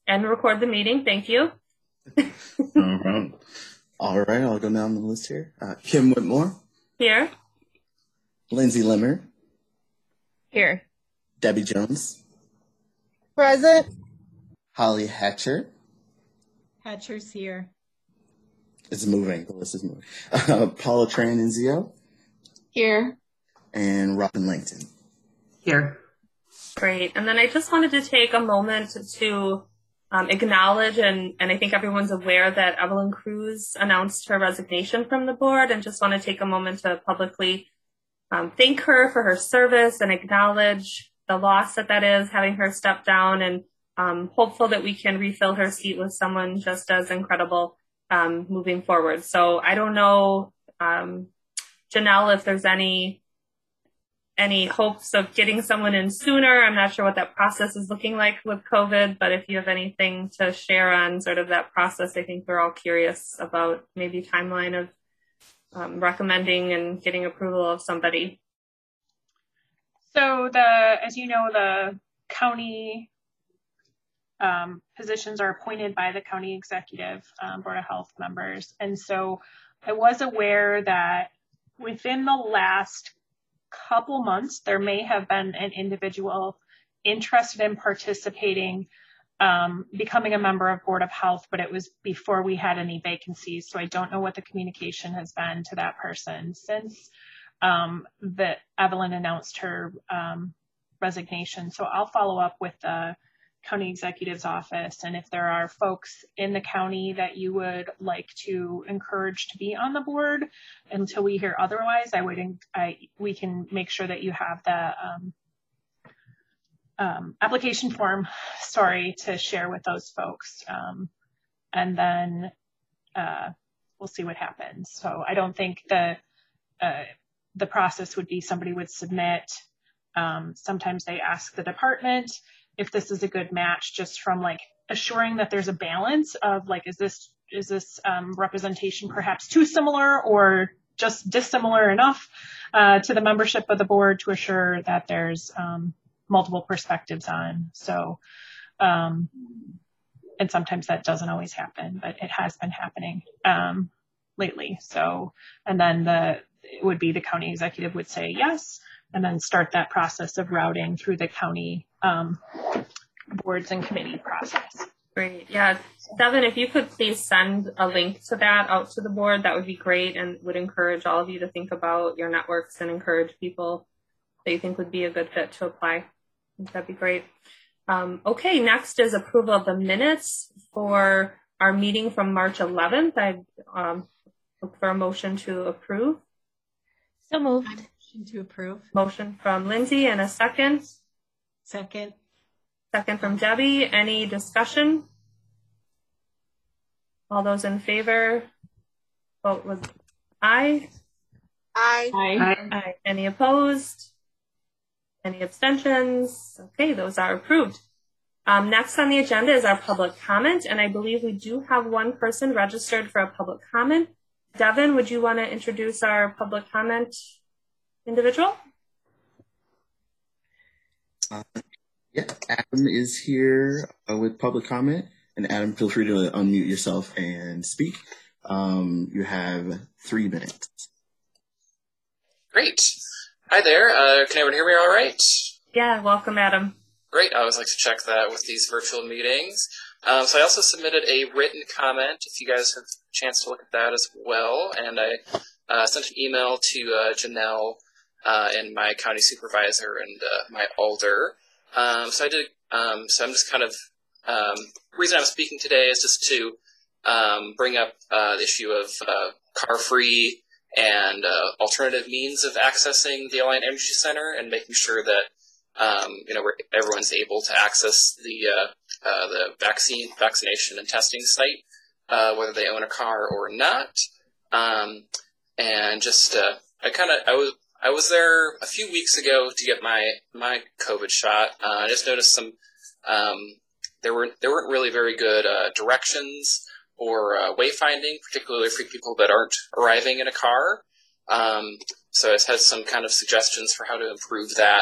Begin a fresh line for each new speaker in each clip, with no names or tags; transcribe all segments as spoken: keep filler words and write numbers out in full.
and record the meeting. Thank you.
All right. All right, I'll go down the list here. Uh, Kim Whitmore.
Here.
Lindsay Limmer.
Here.
Debbie Jones.
Present.
Holly Hatcher.
Hatcher's here.
It's moving. The list is moving. Uh, Paula Tranenzio.
Here.
And Robin Langton.
Here.
Great. And then I just wanted to take a moment to um, acknowledge, and, and I think everyone's aware that Evelyn Cruz announced her resignation from the board, and just want to take a moment to publicly um, thank her for her service and acknowledge the loss that that is, having her step down, and um, hopeful that we can refill her seat with someone just as incredible um, moving forward. So I don't know, um, Janelle, if there's any any hopes of getting someone in sooner. I'm not sure what that process is looking like with COVID, but if you have anything to share on sort of that process, I think we're all curious about maybe timeline of um, recommending and getting approval of somebody.
So the, as you know, the county um, positions are appointed by the county executive um, board of health members. And so I was aware that within the last couple months, there may have been an individual interested in participating, um, becoming a member of Board of Health, but it was before we had any vacancies. So I don't know what the communication has been to that person since um, that Evelyn announced her um, resignation. So I'll follow up with the county executive's office, and if there are folks in the county that you would like to encourage to be on the board until we hear otherwise, I would I we can make sure that you have the um, um, application form, sorry, to share with those folks, um, and then uh, we'll see what happens. So I don't think the uh, the process would be somebody would submit. Um, sometimes they ask the department if this is a good match, just from like assuring that there's a balance of like, is this is this um, representation perhaps too similar or just dissimilar enough uh, to the membership of the board to assure that there's um, multiple perspectives on. So, um, and sometimes that doesn't always happen, but it has been happening um, lately. So, and then the it would be the county executive would say yes, and then start that process of routing through the county um, boards and committee process.
Great. Yeah. Devin, if you could please send a link to that out to the board, that would be great, and would encourage all of you to think about your networks and encourage people that you think would be a good fit to apply. That'd be great. Um, okay, next is approval of the minutes for our meeting from March eleventh. I um, look for a motion to approve.
So moved.
Motion to approve.
Motion from Lindsay and a second.
Second.
Second from Debbie. Any discussion? All those in favor, vote with aye.
Aye.
Aye.
Aye. Any opposed? Any abstentions? Okay, those are approved. Um, next on the agenda is our public comment, and I believe we do have one person registered for a public comment. Devin, would you want to introduce our public comment individual?
Uh, yeah, Adam is here uh, with public comment. And Adam, feel free to unmute yourself and speak. Um, you have three minutes.
Great. Hi there. Uh, can everyone hear me all right?
Yeah, welcome, Adam.
Great. I always like to check that with these virtual meetings. Um, so I also submitted a written comment, if you guys have a chance to look at that as well. And I uh, sent an email to uh, Janelle uh, and my county supervisor and uh, my alder. Um, so I did. Um, so I'm just kind of um, the reason I'm speaking today is just to um, bring up uh, the issue of uh, car-free and uh, alternative means of accessing the Alliant Energy Center, and making sure that um, you know we're, everyone's able to access the uh, uh, the vaccine vaccination and testing site, uh, whether they own a car or not. Um, and just uh, I kind of I was. I was there a few weeks ago to get my, my COVID shot. Uh, I just noticed some, um, there weren't, there weren't really very good, uh, directions or, uh, wayfinding, particularly for people that aren't arriving in a car. Um, so I just had some kind of suggestions for how to improve that.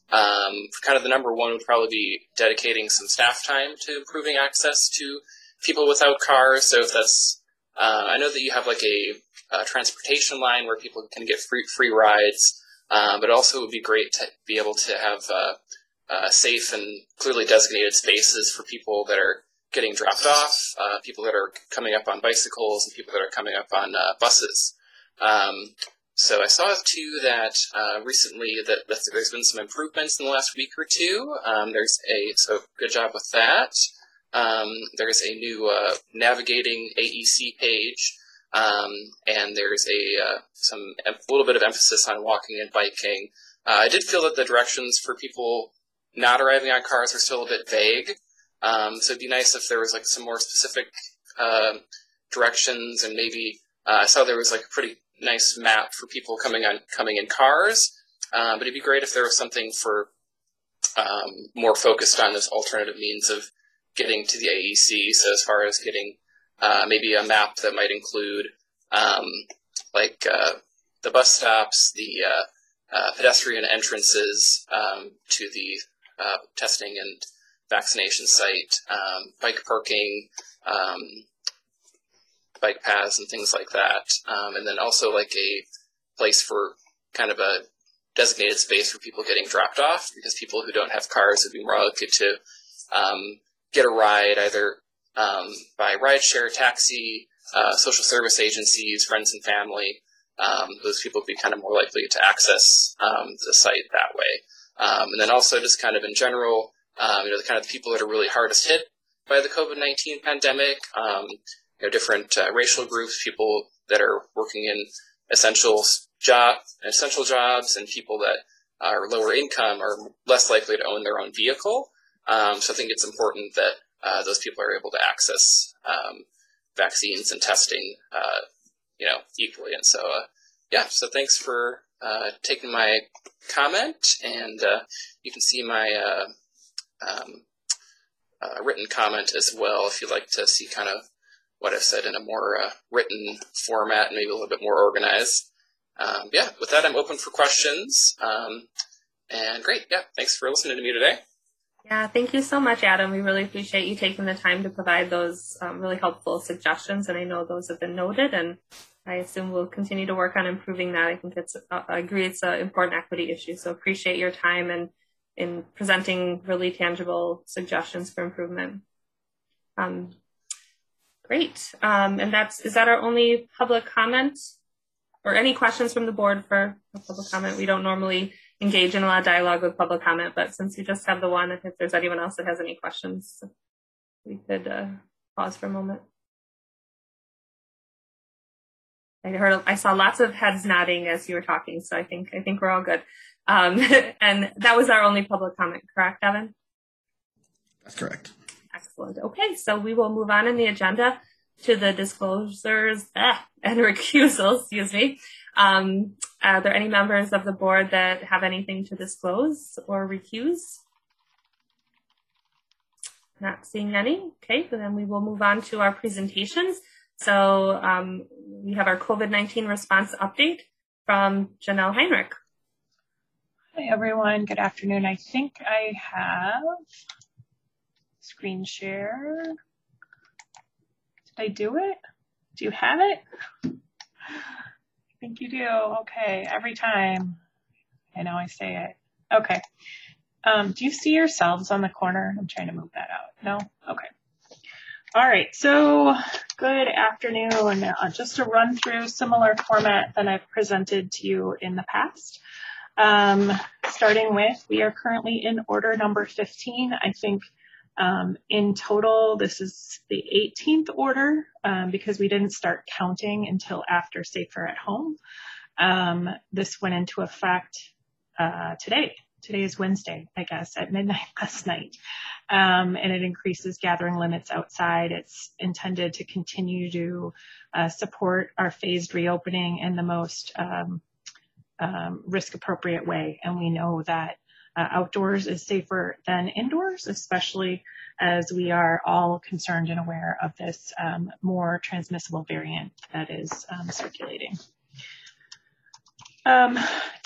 Um, kind of the number one would probably be dedicating some staff time to improving access to people without cars. So if that's, uh, I know that you have like a, a transportation line where people can get free free rides, um, but also it would be great to be able to have uh, uh, safe and clearly designated spaces for people that are getting dropped off, uh, people that are coming up on bicycles, and people that are coming up on uh, buses. Um, so I saw too that uh, recently that, that there's been some improvements in the last week or two. Um, there's a so good job with that. Um, there's a new uh, navigating A E C page, um, and there's a uh, some a little bit of emphasis on walking and biking. Uh, I did feel that the directions for people not arriving on cars are still a bit vague, um, so it'd be nice if there was like some more specific uh, directions, and maybe uh, I saw there was like a pretty nice map for people coming on coming in cars, uh, but it'd be great if there was something for um, more focused on this alternative means of getting to the A E C. So as far as getting uh, maybe a map that might include um, like uh, the bus stops, the uh, uh, pedestrian entrances um, to the uh, testing and vaccination site, um, bike parking, um, bike paths and things like that. Um, and then also like a place for kind of a designated space for people getting dropped off, because people who don't have cars would be more likely to um, get a ride either um, by rideshare, taxi, uh, social service agencies, friends and family. Um, those people would be kind of more likely to access um, the site that way. Um, and then also just kind of in general, um, you know, the kind of people that are really hardest hit by the COVID nineteen pandemic, um, you know, different uh, racial groups, people that are working in essential job, essential jobs, and people that are lower income are less likely to own their own vehicle. Um, so I think it's important that uh, those people are able to access um, vaccines and testing, uh, you know, equally. And so, uh, yeah, so thanks for uh, taking my comment, and uh, you can see my uh, um, uh, written comment as well if you'd like to see kind of what I've said in a more uh, written format and maybe a little bit more organized. Um, yeah, with that, I'm open for questions. Um, and great, yeah, thanks for listening to me today.
Yeah, thank you so much, Adam. We really appreciate you taking the time to provide those um, really helpful suggestions, and I know those have been noted, and I assume we'll continue to work on improving that. I think it's, uh, I agree, it's an important equity issue, so appreciate your time and in presenting really tangible suggestions for improvement. Um, great, um, and that's, is that our only public comment? Or any questions from the board for public comment? We don't normally engage in a lot of dialogue with public comment, but since you just have the one, if there's anyone else that has any questions, we could uh, pause for a moment. I heard, I saw lots of heads nodding as you were talking, so I think I think we're all good. Um, and that was our only public comment, correct, Evan?
That's correct.
Excellent. Okay, so we will move on in the agenda to the disclosures ah, and recusals, excuse me. Um, are there any members of the board that have anything to disclose or recuse? Not seeing any. Okay, so then we will move on to our presentations. So um, we have our COVID nineteen response update from Janelle Heinrich.
Hi, everyone. Good afternoon. I think I have screen share. Did I do it? Do you have it? I think you do. Okay, every time. I know I say it. Okay. Um, do you see yourselves on the corner? I'm trying to move that out. No? Okay. All right, so good afternoon. Uh, just to run through similar format than I've presented to you in the past. Um, starting with, we are currently in order number fifteen. I think Um, in total, this is the eighteenth order um, because we didn't start counting until after Safer at Home. Um, this went into effect uh, today. Today is Wednesday, I guess, at midnight last night. Um, and it increases gathering limits outside. It's intended to continue to uh, support our phased reopening in the most um, um, risk-appropriate way. And we know that Uh, outdoors is safer than indoors, especially as we are all concerned and aware of this um, more transmissible variant that is um, circulating. Um,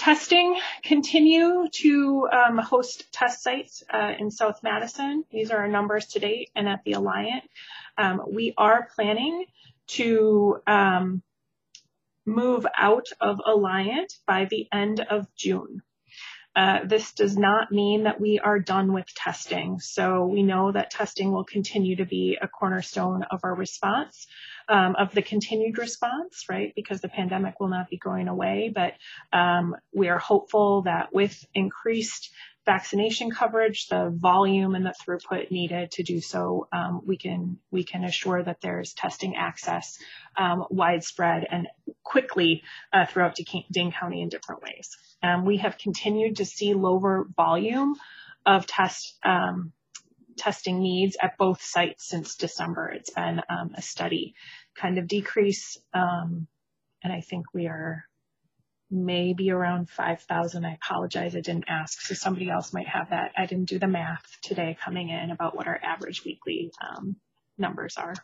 testing, continue to um, host test sites uh, in South Madison. These are our numbers to date, and at the Alliant. Um, we are planning to um, move out of Alliant by the end of June. Uh, this does not mean that we are done with testing. So we know that testing will continue to be a cornerstone of our response, um, of the continued response, right? Because the pandemic will not be going away, but um, we are hopeful that with increased vaccination coverage, the volume and the throughput needed to do so, um, we can we can assure that there's testing access um, widespread and quickly uh, throughout Dane County in different ways. Um, we have continued to see lower volume of test um, testing needs at both sites since December. It's been um, a steady kind of decrease, um, and I think we are maybe around five thousand. I apologize, I didn't ask, so somebody else might have that. I didn't do the math today coming in about what our average weekly um, numbers are.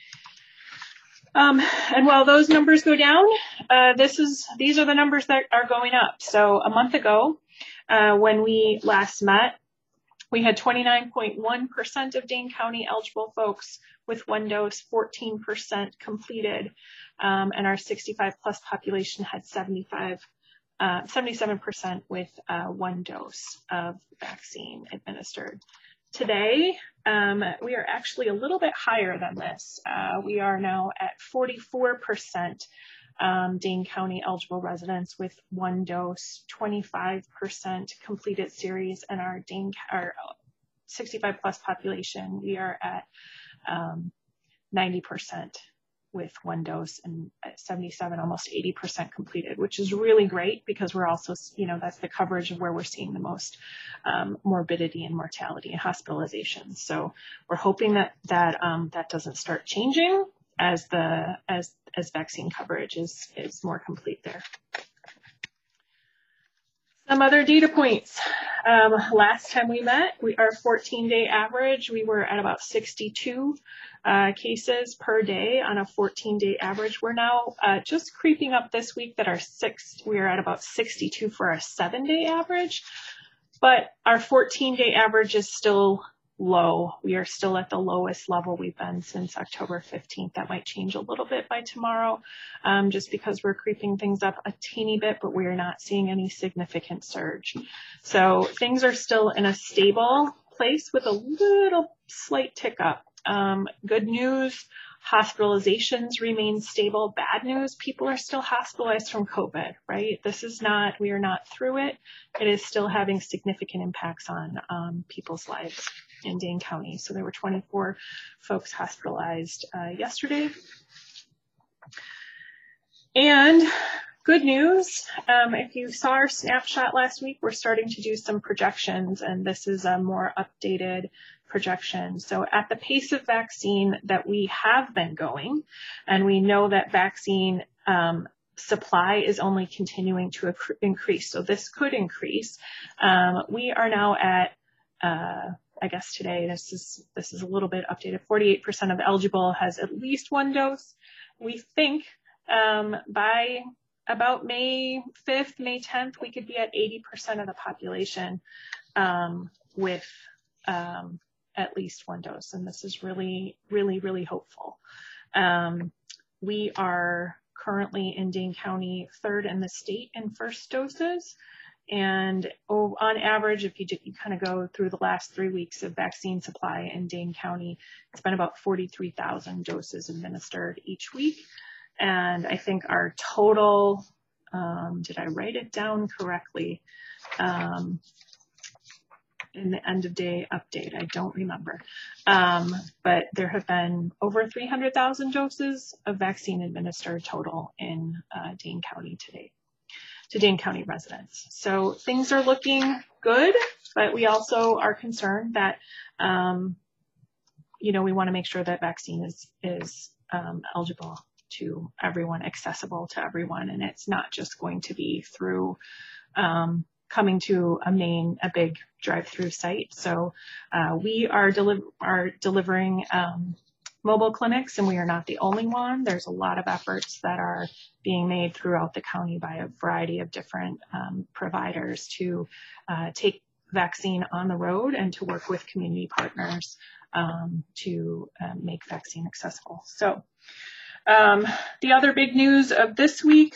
Um, and while those numbers go down, uh, this is these are the numbers that are going up. So a month ago, uh, when we last met, we had twenty-nine point one percent of Dane County eligible folks with one dose, fourteen percent completed, um, and our sixty-five plus population had seventy-five, uh, seventy-seven percent with uh, one dose of vaccine administered. Today, um, we are actually a little bit higher than this. Uh, we are now at forty-four percent um, Dane County eligible residents with one dose, twenty-five percent completed series, and our Dane, our sixty-five plus population, we are at um, ninety percent with one dose and seventy-seven, almost eighty percent completed, which is really great because we're also, you know, that's the coverage of where we're seeing the most um, morbidity and mortality and hospitalizations. So we're hoping that that um, that doesn't start changing as the as as vaccine coverage is is more complete there. Some other data points. Um, last time we met, we, our fourteen day average, we were at about sixty-two uh, cases per day on a fourteen day average. We're now uh, just creeping up this week that our six, we are at about sixty-two for our seven day average, but our fourteen day average is still low. We are still at the lowest level we've been since October fifteenth. That might change a little bit by tomorrow, um, just because we're creeping things up a teeny bit, but we're not seeing any significant surge. So things are still in a stable place with a little slight tick up. Um, good news, hospitalizations remain stable. Bad news, people are still hospitalized from COVID, right? This is not, we are not through it. It is still having significant impacts on um, people's lives in Dane County. So there were twenty-four folks hospitalized uh, yesterday. And good news, um, if you saw our snapshot last week, we're starting to do some projections, and this is a more updated projection. So at the pace of vaccine that we have been going, and we know that vaccine um, supply is only continuing to increase, so this could increase. Um, we are now at uh, I guess today, this is this is a little bit updated. forty-eight percent of eligible has at least one dose. We think um, by about May fifth, May tenth, we could be at eighty percent of the population um, with um, at least one dose. And this is really, really, really hopeful. Um, we are currently in Dane County third in the state in first doses. And oh, on average, if you, you kind of go through the last three weeks of vaccine supply in Dane County, it's been about forty-three thousand doses administered each week. And I think our total, um, did I write it down correctly? Um, in the end of day update, I don't remember. Um, but there have been over three hundred thousand doses of vaccine administered total in uh, Dane County today. To Dane County residents. So things are looking good, but we also are concerned that, um, you know, we want to make sure that vaccine is, is um, eligible to everyone, accessible to everyone, and it's not just going to be through um, coming to a main, a big drive-through site. So uh, we are, deli- are delivering um, mobile clinics, and we are not the only one. There's a lot of efforts that are being made throughout the county by a variety of different um, providers to uh, take vaccine on the road and to work with community partners um, to uh, make vaccine accessible. So um, the other big news of this week,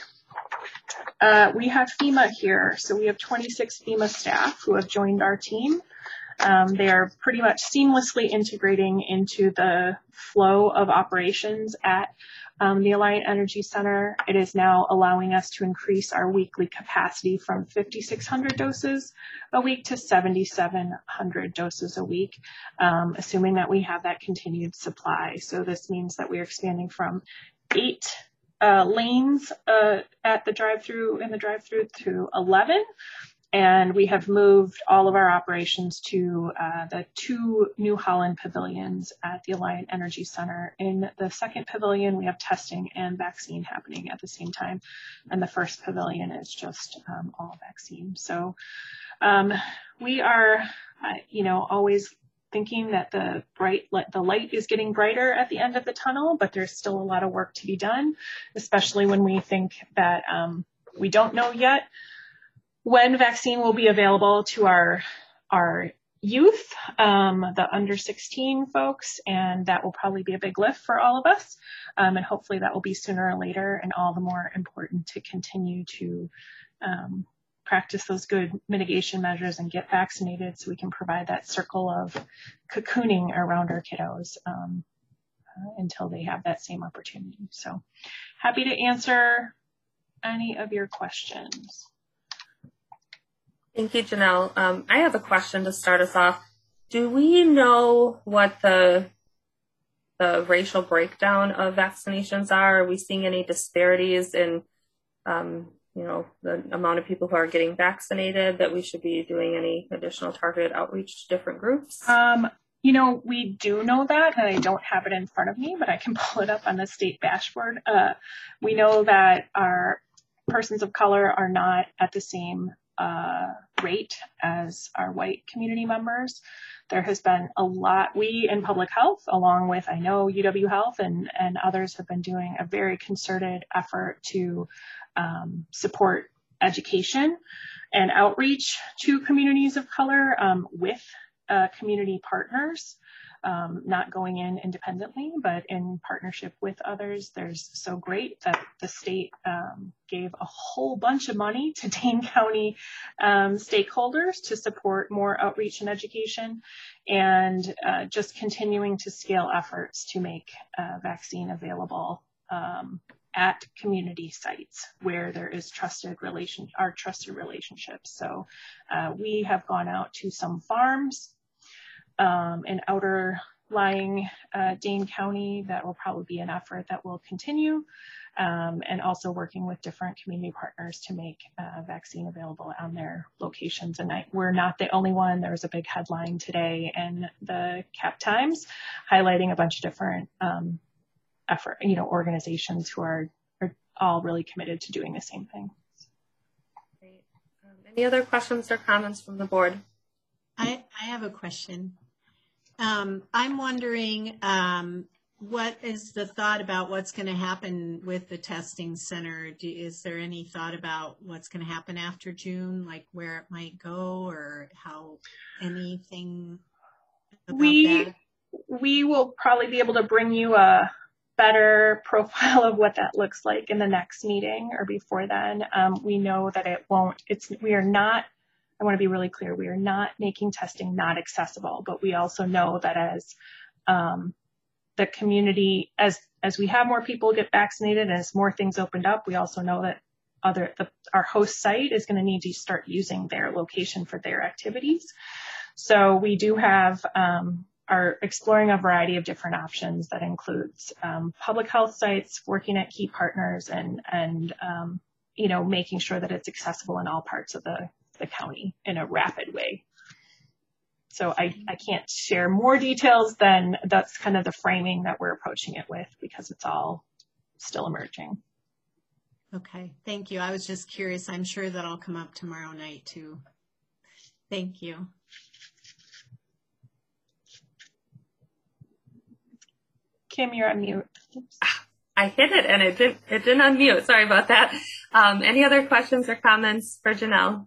uh, we have FEMA here. So we have twenty-six FEMA staff who have joined our team. Um, they are pretty much seamlessly integrating into the flow of operations at um, the Alliant Energy Center. It is now allowing us to increase our weekly capacity from fifty-six hundred doses a week to seventy-seven hundred doses a week, um, assuming that we have that continued supply. So this means that we are expanding from eight uh, lanes uh, at the drive-through in the drive-through to eleven. And we have moved all of our operations to uh, the two New Holland pavilions at the Alliant Energy Center. In the second pavilion, we have testing and vaccine happening at the same time. And the first pavilion is just um, all vaccine. So um, we are, uh, you know, always thinking that the bright, the light is getting brighter at the end of the tunnel, but there's still a lot of work to be done, especially when we think that um, we don't know yet when vaccine will be available to our our youth, um, the under sixteen folks, and that will probably be a big lift for all of us. Um, and hopefully that will be sooner or later, and all the more important to continue to um, practice those good mitigation measures and get vaccinated so we can provide that circle of cocooning around our kiddos um, uh, until they have that same opportunity. So happy to answer any of your questions.
Thank you, Janelle. Um, I have a question to start us off. Do we know what the the racial breakdown of vaccinations are? Are we seeing any disparities in, um, you know, the amount of people who are getting vaccinated, that we should be doing any additional targeted outreach to different groups?
Um, you know, we do know that, and I don't have it in front of me, but I can pull it up on the state dashboard. Uh, we know that our persons of color are not at the same uh, rate as our white community members. There has been a lot, we in public health, along with, I know, U W Health and, and others have been doing a very concerted effort to um, support education and outreach to communities of color um, with uh, community partners. Um, not going in independently, but in partnership with others. There's so great that the state um, gave a whole bunch of money to Dane County um, stakeholders to support more outreach and education, and uh, just continuing to scale efforts to make uh, vaccine available um, at community sites where there is trusted relation, are trusted relationships. So uh, we have gone out to some farms Um, in outer lying uh, Dane County. That will probably be an effort that will continue, um, and also working with different community partners to make uh, vaccine available on their locations. And I, we're not the only one. There was a big headline today in the Cap Times highlighting a bunch of different um, effort, you know, organizations who are, are all really committed to doing the same thing.
Great. Um, any other questions or comments from the board?
I, I have a question. Um, I'm wondering um, what is the thought about what's going to happen with the testing center? Do, is there any thought about what's going to happen after June, like where it might go, or how anything about
we,
that?
We will probably be able to bring you a better profile of what that looks like in the next meeting or before then. Um, we know that it won't, it's, we are not, I want to be really clear, we are not making testing not accessible, but we also know that as um, the community, as as we have more people get vaccinated and as more things opened up, we also know that other the, our host site is going to need to start using their location for their activities. So we do have, um, are exploring a variety of different options that includes um, public health sites, working at key partners, and, and um, you know, making sure that it's accessible in all parts of the the county in a rapid way. So I, I can't share more details than that's kind of the framing that we're approaching it with, because it's all still emerging.
Okay, thank you. I was just curious. I'm sure that'll come up tomorrow night too. Thank you.
Kim, you're on mute. Oops.
I hit it and it didn't, it didn't unmute. Sorry about that. Um, any other questions or comments for Janelle?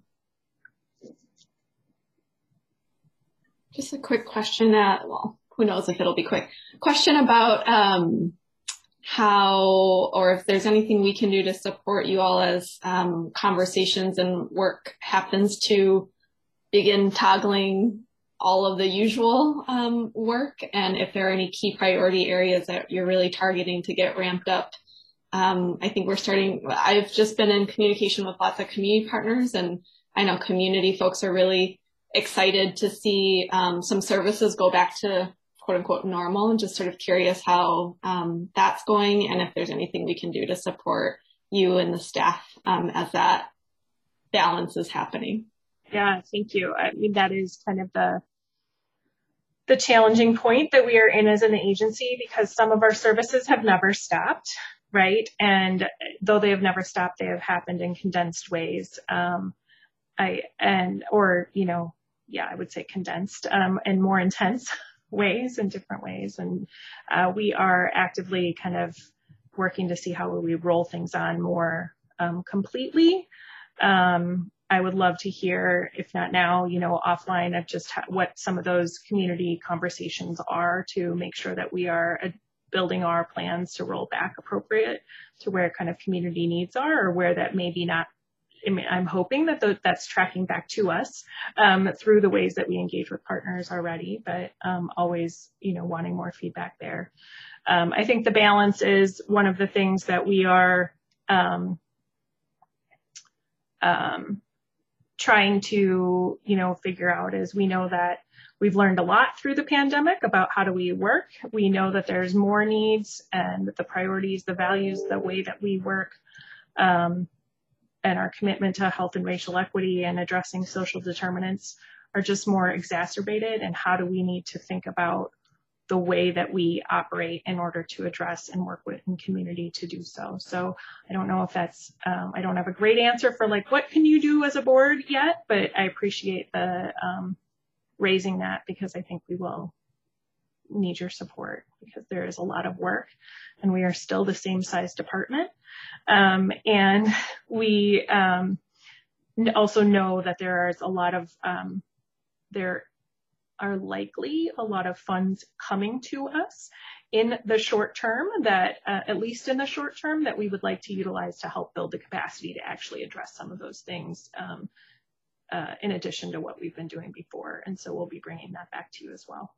Just a quick question. Uh, well, who knows if it'll be quick. Question about um, how, or if there's anything we can do to support you all as um, conversations and work happens to begin toggling all of the usual um, work, and if there are any key priority areas that you're really targeting to get ramped up. Um, I think we're starting, I've just been in communication with lots of community partners, and I know community folks are really excited to see um, some services go back to quote unquote normal, and just sort of curious how um, that's going, and if there's anything we can do to support you and the staff um, as that balance is happening.
Yeah, thank you. I mean, that is kind of the the challenging point that we are in as an agency, because some of our services have never stopped, right? And though they have never stopped, they have happened in condensed ways. Um, I and or you know, yeah, I would say condensed um, and more intense ways in different ways. And uh, we are actively kind of working to see how we roll things on more um, completely. Um, I would love to hear, if not now, you know, offline, of just ha- what some of those community conversations are to make sure that we are uh, building our plans to roll back appropriate to where kind of community needs are, or where that maybe not. I mean, I'm hoping that th- that's tracking back to us um, through the ways that we engage with partners already, but um, always, you know, wanting more feedback there. Um, I think the balance is one of the things that we are um, um, trying to, you know, figure out is we know that we've learned a lot through the pandemic about how do we work. We know that there's more needs, and the priorities, the values, the way that we work, um, and our commitment to health and racial equity and addressing social determinants are just more exacerbated. And how do we need to think about the way that we operate in order to address and work with in community to do so. So I don't know if that's, um, I don't have a great answer for like, what can you do as a board yet, but I appreciate the um, raising that, because I think we will need your support, because there is a lot of work and we are still the same size department. Um, and we um, also know that there is a lot of, um, there are likely a lot of funds coming to us in the short term that, uh, at least in the short term, that we would like to utilize to help build the capacity to actually address some of those things um, uh, in addition to what we've been doing before. And so we'll be bringing that back to you as well.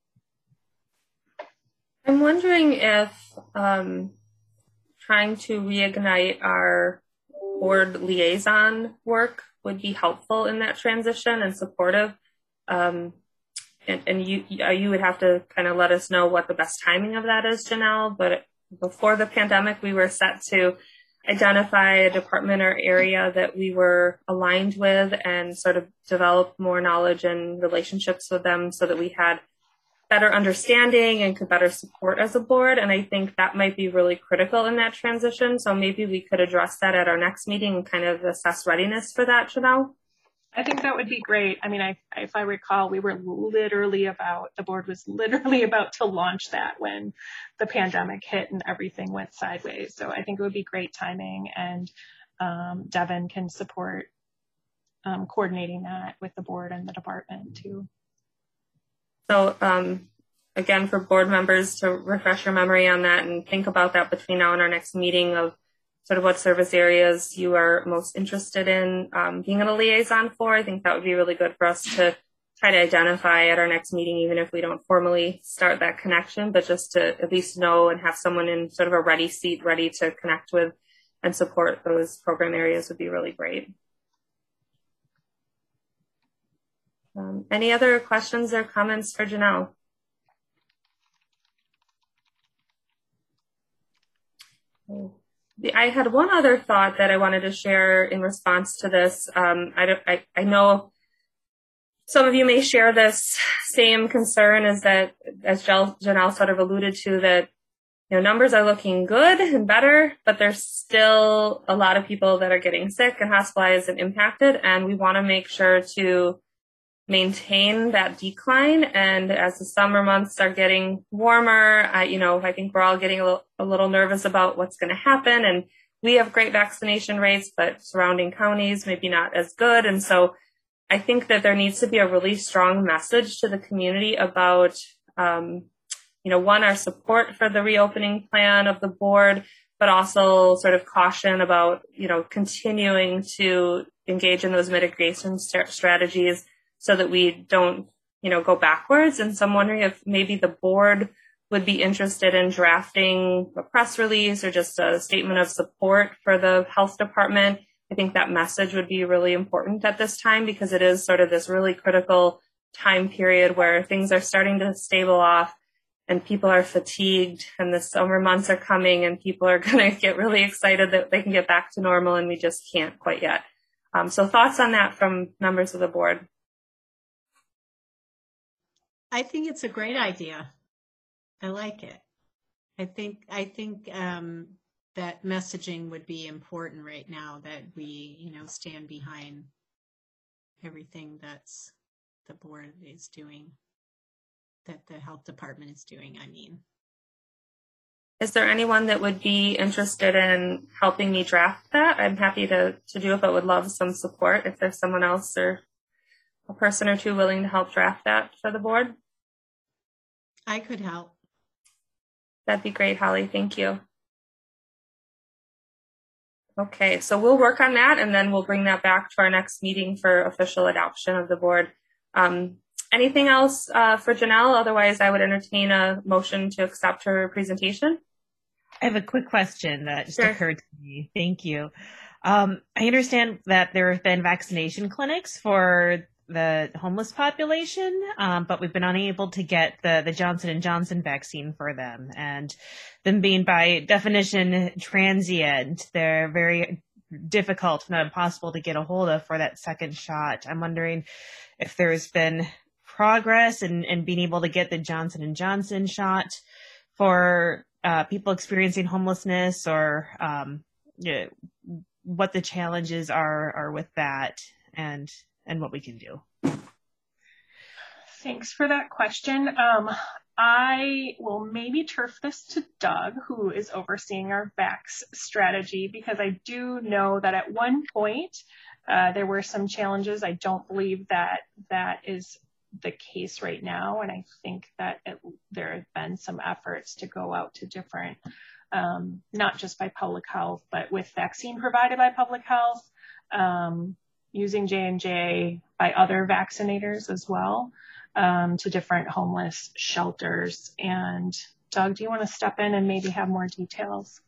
I'm wondering if um, trying to reignite our board liaison work would be helpful in that transition and supportive. Um, And, and you you would have to kind of let us know what the best timing of that is, Janelle. But before the pandemic, we were set to identify a department or area that we were aligned with and sort of develop more knowledge and relationships with them so that we had better understanding and could better support as a board. And I think that might be really critical in that transition. So maybe we could address that at our next meeting and kind of assess readiness for that, Janelle.
I think that would be great. I mean, I, if I recall, we were literally about, the board was literally about to launch that when the pandemic hit and everything went sideways. So I think it would be great timing, and um, Devin can support um, coordinating that with the board and the department too.
So um, again, for board members to refresh your memory on that and think about that between now and our next meeting of sort of what service areas you are most interested in um, being in a liaison for. I think that would be really good for us to try to identify at our next meeting, even if we don't formally start that connection, but just to at least know and have someone in sort of a ready seat, ready to connect with and support those program areas would be really great. Um, any other questions or comments for Janelle? Oh. I had one other thought that I wanted to share in response to this. Um, I, don't, I, I know some of you may share this same concern, is that, as Janelle sort of alluded to, that you know numbers are looking good and better, but there's still a lot of people that are getting sick and hospitalized and impacted, and we want to make sure to maintain that decline. And as the summer months are getting warmer, I, you know, I think we're all getting a little, a little nervous about what's going to happen. And we have great vaccination rates, but surrounding counties maybe not as good. And so I think that there needs to be a really strong message to the community about, um, you know, one, our support for the reopening plan of the board, but also sort of caution about, you know, continuing to engage in those mitigation st- strategies so that we don't, you know, go backwards. And so I'm wondering if maybe the board would be interested in drafting a press release or just a statement of support for the health department. I think that message would be really important at this time because it is sort of this really critical time period where things are starting to stable off and people are fatigued and the summer months are coming and people are going to get really excited that they can get back to normal and we just can't quite yet. Um, so thoughts on that from members of the board?
I think it's a great idea. I like it. I think I think um, that messaging would be important right now. That we, you know, stand behind everything that's the board is doing, that the health department is doing. I mean,
is there anyone that would be interested in helping me draft that? I'm happy to to do it, but would love some support if there's someone else or a person or two willing to help draft that for the board.
I could help.
That'd be great, Holly. Thank you. Okay, so we'll work on that and then we'll bring that back to our next meeting for official adoption of the board. Um, anything else uh, for Janelle? Otherwise, I would entertain a motion to accept her presentation.
I have a quick question that just
Sure.
occurred to me. Thank you. Um, I understand that there have been vaccination clinics for the homeless population, um, but we've been unable to get the, the Johnson and Johnson vaccine for them. And them being by definition transient, they're very difficult, if not impossible, to get a hold of for that second shot. I'm wondering if there's been progress in, in being able to get the Johnson and Johnson shot for uh, people experiencing homelessness, or um, you know, what the challenges are, are with that, and and what we can do.
Thanks for that question. Um, I will maybe turf this to Doug, who is overseeing our vax strategy, because I do know that at one point uh, there were some challenges. I don't believe that that is the case right now, and I think that it, there have been some efforts to go out to different, um, not just by public health, but with vaccine provided by public health, um, using J and J by other vaccinators as well, um, to different homeless shelters. And Doug, do you want to step in and maybe have more details?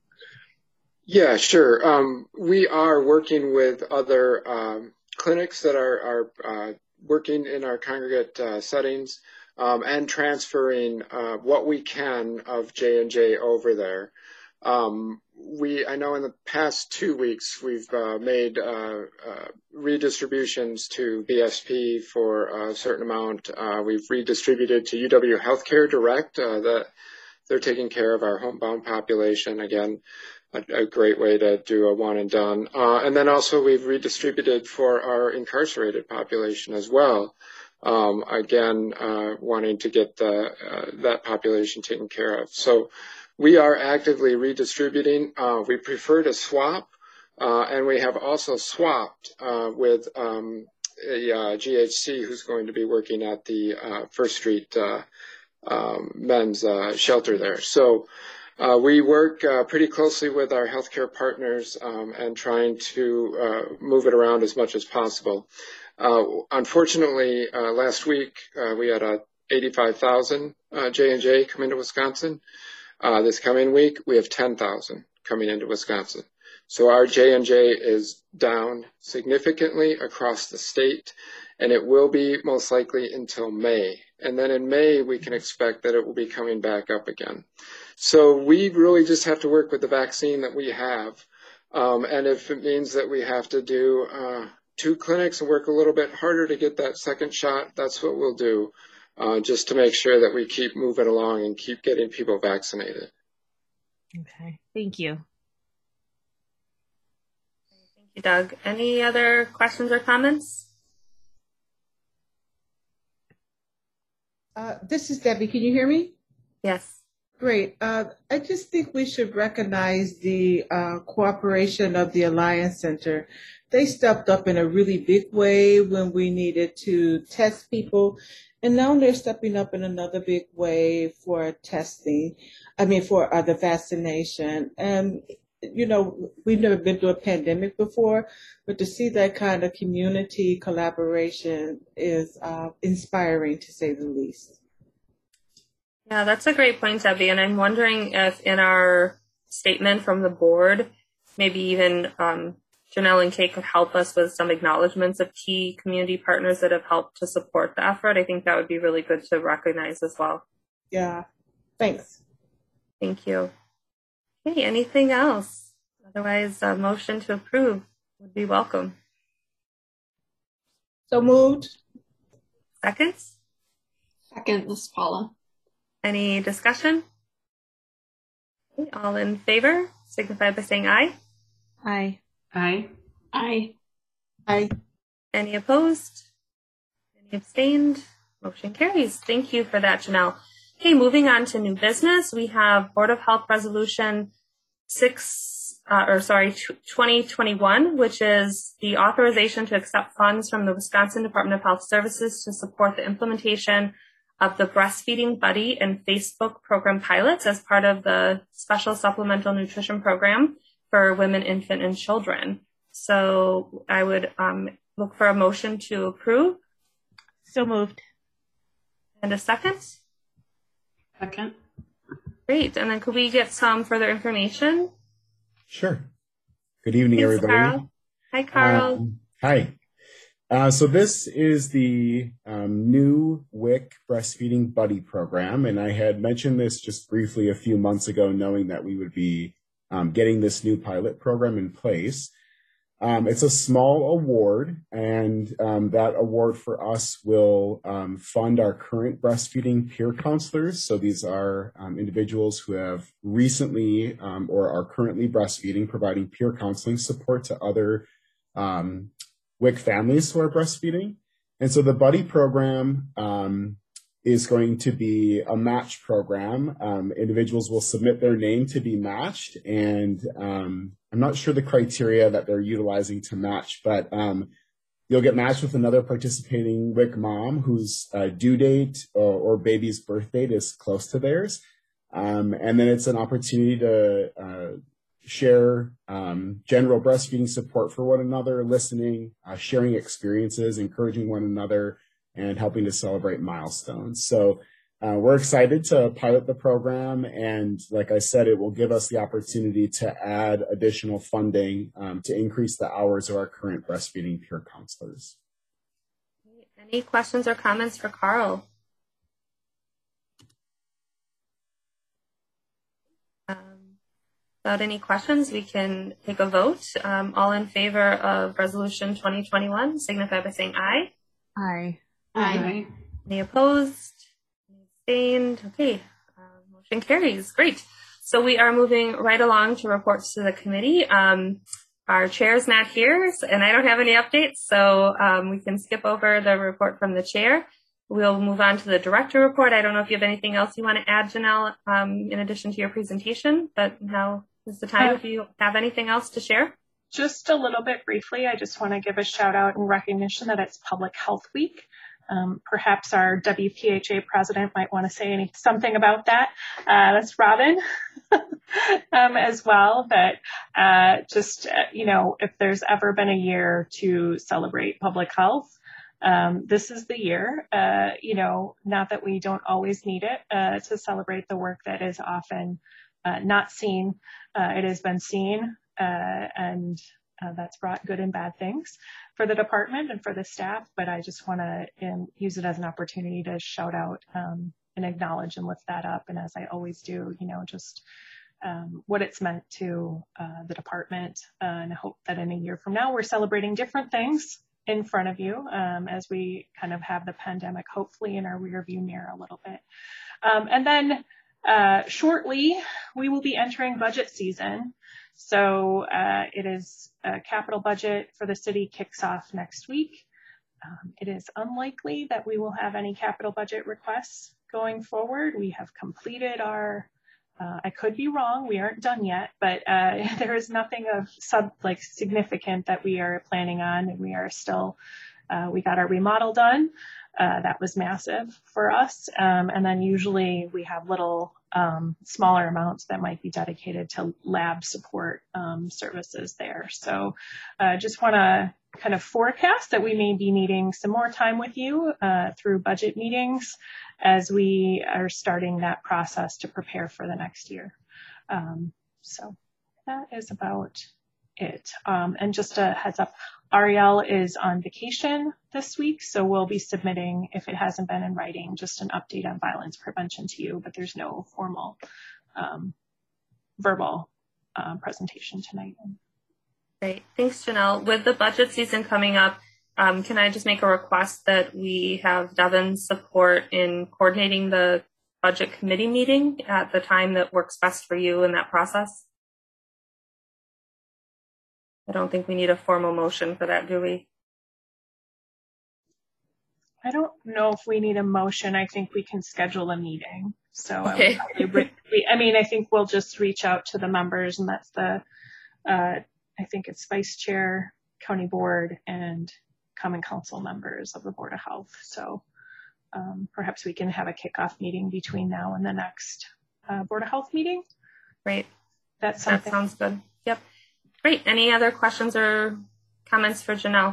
Yeah, sure. Um, we are working with other um, clinics that are, are uh, working in our congregate uh, settings, um, and transferring uh, what we can of J and J over there. Um, we, I know in the past two weeks, we've uh, made uh, uh, redistributions to B S P for a certain amount. Uh, we've redistributed to U W Healthcare Direct, uh, that they're taking care of our homebound population. Again, a, a great way to do a one and done. Uh, and then also we've redistributed for our incarcerated population as well. Um, again, uh, wanting to get the, uh, that population taken care of. So we are actively redistributing. Uh, we prefer to swap, uh, and we have also swapped uh, with um, a uh, G H C who's going to be working at the uh, First Street uh, um, men's uh, shelter there. So uh, we work uh, pretty closely with our healthcare partners um, and trying to uh, move it around as much as possible. Uh, unfortunately, uh, last week uh, we had a eighty-five thousand uh, J and J come into Wisconsin. Uh, this coming week, we have ten thousand coming into Wisconsin. So our J and J is down significantly across the state, and it will be most likely until May. And then in May, we can expect that it will be coming back up again. So we really just have to work with the vaccine that we have. Um, and if it means that we have to do uh, two clinics and work a little bit harder to get that second shot, that's what we'll do. Uh, just to make sure that we keep moving along and keep getting people vaccinated.
Okay, thank you.
Thank you, Doug. Any other questions or comments?
Uh, this is Debbie. Can you hear me?
Yes.
Great. Uh, I just think we should recognize the uh, cooperation of the Alliance Center. They stepped up in a really big way when we needed to test people, and now they're stepping up in another big way for testing. I mean, for uh, the vaccination. And you know, we've never been through a pandemic before, but to see that kind of community collaboration is uh, inspiring, to say the least.
Yeah, that's a great point, Debbie. And I'm wondering if in our statement from the board, maybe even um, Janelle and Kate could help us with some acknowledgments of key community partners that have helped to support the effort. I think that would be really good to recognize as well.
Yeah, thanks.
Thank you. Okay, anything else? Otherwise, a motion to approve would be welcome.
So moved.
Second?
Second, this is Paula.
Any discussion? Okay, all in favor, signify by saying aye.
Aye.
Aye.
Aye.
Aye.
Any opposed? Any abstained? Motion carries. Thank you for that, Janelle. Okay, moving on to new business, we have Board of Health Resolution six, uh, or sorry, twenty twenty-one, which is the authorization to accept funds from the Wisconsin Department of Health Services to support the implementation of the Breastfeeding Buddy and Facebook program pilots as part of the Special Supplemental Nutrition Program for women, infant, and children. So I would um, look for a motion to approve.
So moved.
And a second?
Second.
Great. And then could we get some further information?
Sure. Good evening,
Thanks,
everybody.
Carl. Hi, Carl.
Um, hi. Uh, so this is the um, new W I C Breastfeeding Buddy program, and I had mentioned this just briefly a few months ago, knowing that we would be um, getting this new pilot program in place. Um, it's a small award, and um, that award for us will um, fund our current breastfeeding peer counselors. So these are um, individuals who have recently um, or are currently breastfeeding, providing peer counseling support to other um, W I C families who are breastfeeding. And so the Buddy program um, is going to be a match program. Um, individuals will submit their name to be matched, and um, I'm not sure the criteria that they're utilizing to match, but um, you'll get matched with another participating W I C mom whose uh, due date or, or baby's birth date is close to theirs. Um, and then it's an opportunity to uh, share um, general breastfeeding support for one another, listening, uh, sharing experiences, encouraging one another, and helping to celebrate milestones. So uh, we're excited to pilot the program, and like I said, it will give us the opportunity to add additional funding um, to increase the hours of our current breastfeeding peer counselors.
Any questions or comments for Carl? Um, without any questions, we can take a vote. Um, all in favor of Resolution twenty twenty-one, signify by saying aye.
Aye.
Aye.
Any opposed? Any abstained? Okay, uh, motion carries. Great. So we are moving right along to reports to the committee. Um, our chair is not here, and I don't have any updates, so um, we can skip over the report from the chair. We'll move on to the director report. I don't know if you have anything else you want to add, Janelle, um, in addition to your presentation, but now is the time if you have anything else to share.
Just a little bit briefly, I just want to give a shout out in recognition that it's Public Health Week. Um, perhaps our W P H A president might want to say any, something about that. Uh, that's Robin um, as well. But uh, just, uh, you know, if there's ever been a year to celebrate public health, um, this is the year. Uh, you know, not that we don't always need it uh, to celebrate the work that is often uh, not seen. Uh, it has been seen, uh, and uh, that's brought good and bad things for the department and for the staff, but I just want to um, use it as an opportunity to shout out um, and acknowledge and lift that up. And as I always do, you know, just um, what it's meant to uh, the department. Uh, and I hope that in a year from now, we're celebrating different things in front of you um, as we kind of have the pandemic, hopefully in our rear view mirror a little bit. Um, and then uh, shortly, we will be entering budget season. So uh, it is a capital budget for the city kicks off next week. um, it is unlikely that we will have any capital budget requests going forward. We have completed our, uh, I could be wrong, we aren't done yet, but uh, there is nothing of sub like significant that we are planning on, and we are still, uh, we got our remodel done. Uh, that was massive for us. Um, and then usually we have little um, smaller amounts that might be dedicated to lab support um, services there. So I uh, just want to kind of forecast that we may be needing some more time with you uh, through budget meetings as we are starting that process to prepare for the next year. Um, so that is about it. Um, and just a heads up, Ariel is on vacation this week, so we'll be submitting, if it hasn't been in writing, just an update on violence prevention to you, but there's no formal um, verbal uh, presentation tonight.
Great. Thanks, Janelle. With the budget season coming up, um, can I just make a request that we have Devin's support in coordinating the budget committee meeting at the time that works best for you in that process? I don't think we need a formal motion for that, do we?
I don't know if we need a motion. I think we can schedule a meeting. So
okay.
I, would, I mean, I think we'll just reach out to the members, and that's the, uh, I think it's vice chair, county board, and common council members of the Board of Health. So um, perhaps we can have a kickoff meeting between now and the next uh, Board of Health meeting.
Great.
That's
that sounds good. Yep. Great. Any other questions or comments for Janelle?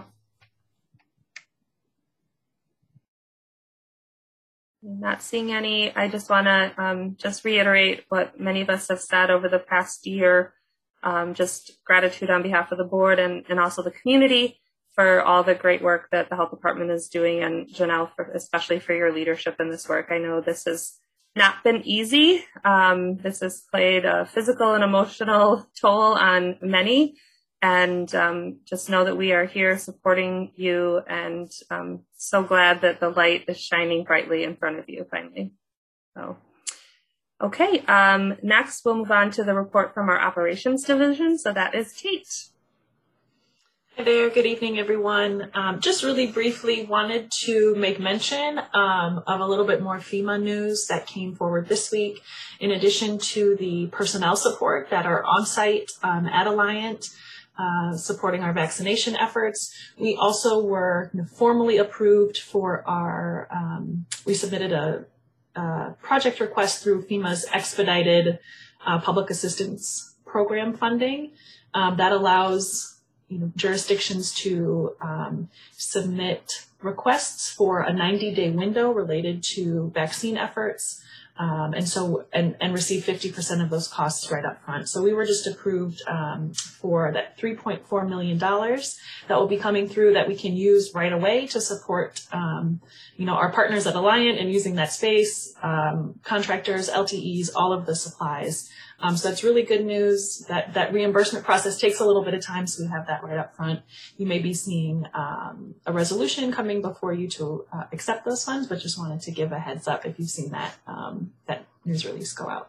Not seeing any. I just want to um, just reiterate what many of us have said over the past year. Um, just gratitude on behalf of the board and, and also the community for all the great work that the health department is doing, and Janelle, for, especially for your leadership in this work. I know this has not been easy. Um, this has played a physical and emotional toll on many, and um, just know that we are here supporting you, and um, so glad that the light is shining brightly in front of you finally. So, okay, um, next we'll move on to the report from our operations division. So that is Kate.
Hi there, good evening everyone. Um, just really briefly wanted to make mention um, of a little bit more FEMA news that came forward this week. In addition to the personnel support that are on site um, at Alliant, uh, supporting our vaccination efforts, we also were formally approved for our, um, we submitted a, a project request through FEMA's expedited uh, public assistance program funding. Um, that allows you know, jurisdictions to um, submit requests for a ninety day window related to vaccine efforts, um, and so and, and receive fifty percent of those costs right up front. So we were just approved um, for that three point four million dollars that will be coming through that we can use right away to support um, you know, our partners at Alliant and using that space, um, contractors, L T Es, all of the supplies. Um, so that's really good news. That that reimbursement process takes a little bit of time, so we have that right up front. You may be seeing um, a resolution coming before you to uh, accept those funds, but just wanted to give a heads up if you've seen that um, that news release go out.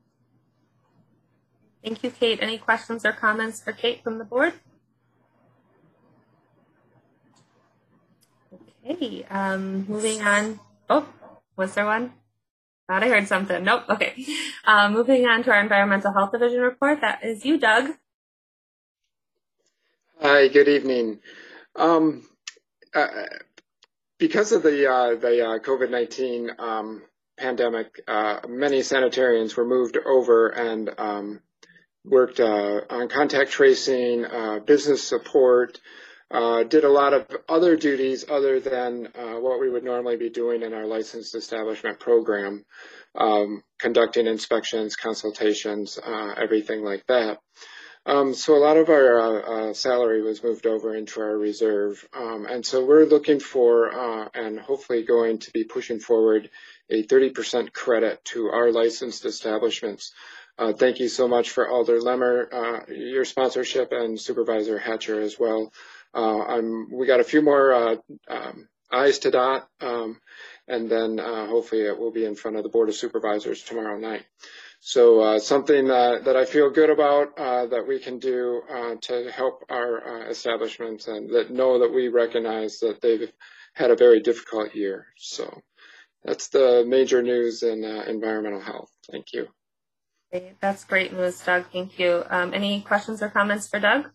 Thank you, Kate. Any questions or comments for Kate from the board? Okay, um, moving on. Oh, was there one? Thought I heard something. Nope. Okay. Um, moving on to our environmental health division report. That is you, Doug.
Hi. Good evening. Um, uh, because of the uh, the uh, COVID nineteen um, pandemic, uh, many sanitarians were moved over and um, worked uh, on contact tracing, uh, business support. Uh, did a lot of other duties other than uh, what we would normally be doing in our licensed establishment program, um, conducting inspections, consultations, uh, everything like that. Um, so a lot of our uh, uh, salary was moved over into our reserve. Um, and so we're looking for uh, and hopefully going to be pushing forward a thirty percent credit to our licensed establishments. Uh, thank you so much for Alder Lemmer, uh, your sponsorship, and Supervisor Hatcher as well. Uh, I'm, we got a few more uh, um, I's to dot, um, and then uh, hopefully it will be in front of the Board of Supervisors tomorrow night. So uh, something that, that I feel good about uh, that we can do uh, to help our uh, establishments, and that know that we recognize that they've had a very difficult year. So that's the major news in uh, environmental health. Thank you.
Great. That's great news, Doug. Thank you. Um, any questions or comments for Doug?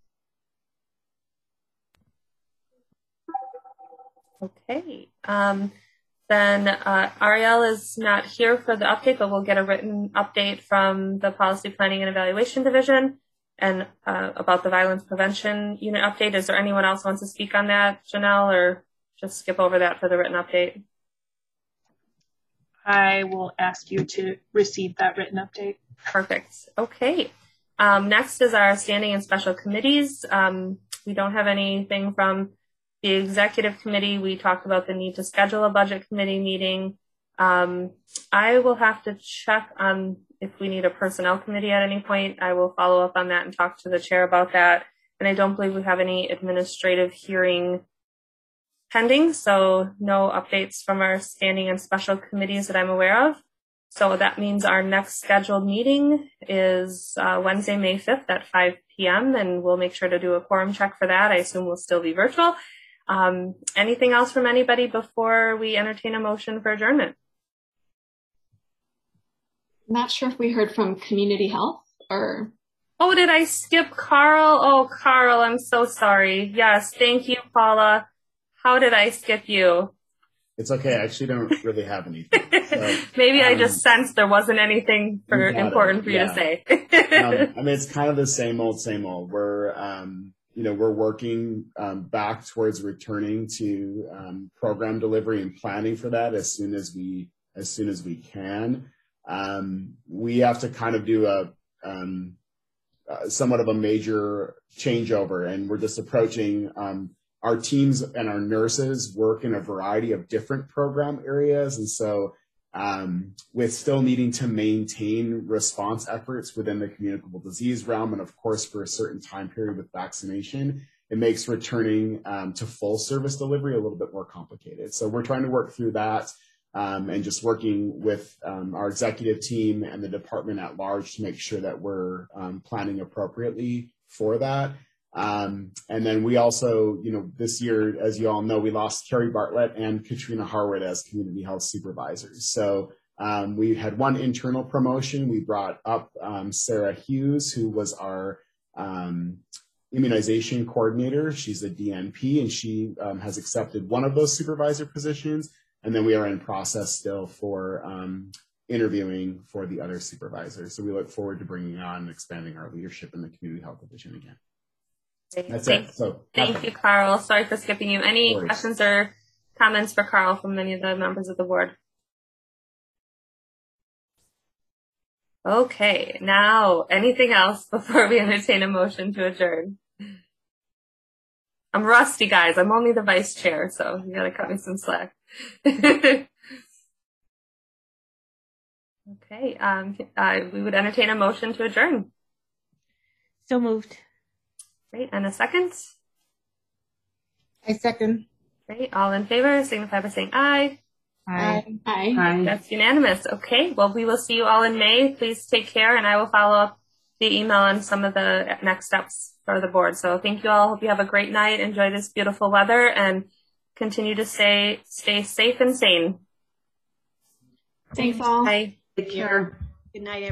Okay. Um, then uh, Ariel is not here for the update, but we'll get a written update from the Policy Planning and Evaluation Division and uh, about the Violence Prevention Unit update. Is there anyone else who wants to speak on that, Janelle, or just skip over that for the written update?
I will ask you to receive that written update.
Perfect. Okay. Um, next is our standing and special committees. Um, we don't have anything from the executive committee. We talked about the need to schedule a budget committee meeting. Um, I will have to check on if we need a personnel committee at any point. I will follow up on that and talk to the chair about that. And I don't believe we have any administrative hearing pending, so no updates from our standing and special committees that I'm aware of. So that means our next scheduled meeting is uh, Wednesday, May fifth at five p m and we'll make sure to do a quorum check for that. I assume we'll still be virtual. Um, anything else from anybody before we entertain a motion for adjournment?
Not sure if we heard from Community Health or...
Oh, did I skip Carl? Oh, Carl, I'm so sorry. Yes, thank you, Paula. How did I skip you?
It's okay. I actually don't really have anything. So,
Maybe
um,
I just sensed there wasn't anything for important
it.
for you
yeah.
to say.
um, I mean, it's kind of the same old, same old. We're, um, you know, we're working um, back towards returning to um, program delivery and planning for that as soon as we, as soon as we can. Um, we have to kind of do a um, uh, somewhat of a major changeover, and we're just approaching. Um, Our teams and our nurses work in a variety of different program areas. And so um, with still needing to maintain response efforts within the communicable disease realm, and of course, for a certain time period with vaccination, it makes returning um, to full service delivery a little bit more complicated. So we're trying to work through that um, and just working with um, our executive team and the department at large to make sure that we're um, planning appropriately for that. Um, and then we also, you know, this year, as you all know, we lost Carrie Bartlett and Katrina Harwood as community health supervisors. So um, we had one internal promotion. We brought up um, Sarah Hughes, who was our um, immunization coordinator. She's a D N P, and she um, has accepted one of those supervisor positions. And then we are in process still for um, interviewing for the other supervisors. So we look forward to bringing on and expanding our leadership in the community health division again. That's
Thank,
it. So
thank you, Carl. Sorry for skipping you. Any questions or comments for Carl from any of the members of the board? Okay, now anything else before we entertain a motion to adjourn? I'm rusty, guys. I'm only the vice chair, so you gotta cut me some slack. Okay, um, uh, we would entertain a motion to adjourn.
So moved.
Great, and a second?
I second.
Great, all in favor, signify by saying aye.
Aye. Aye. Aye.
That's unanimous. Okay, well, we will see you all in May. Please take care, and I will follow up the email on some of the next steps for the board. So thank you all. Hope you have a great night. Enjoy this beautiful weather, and continue to stay, stay safe and sane.
Thanks all.
Bye.
Take care. Good night, everyone.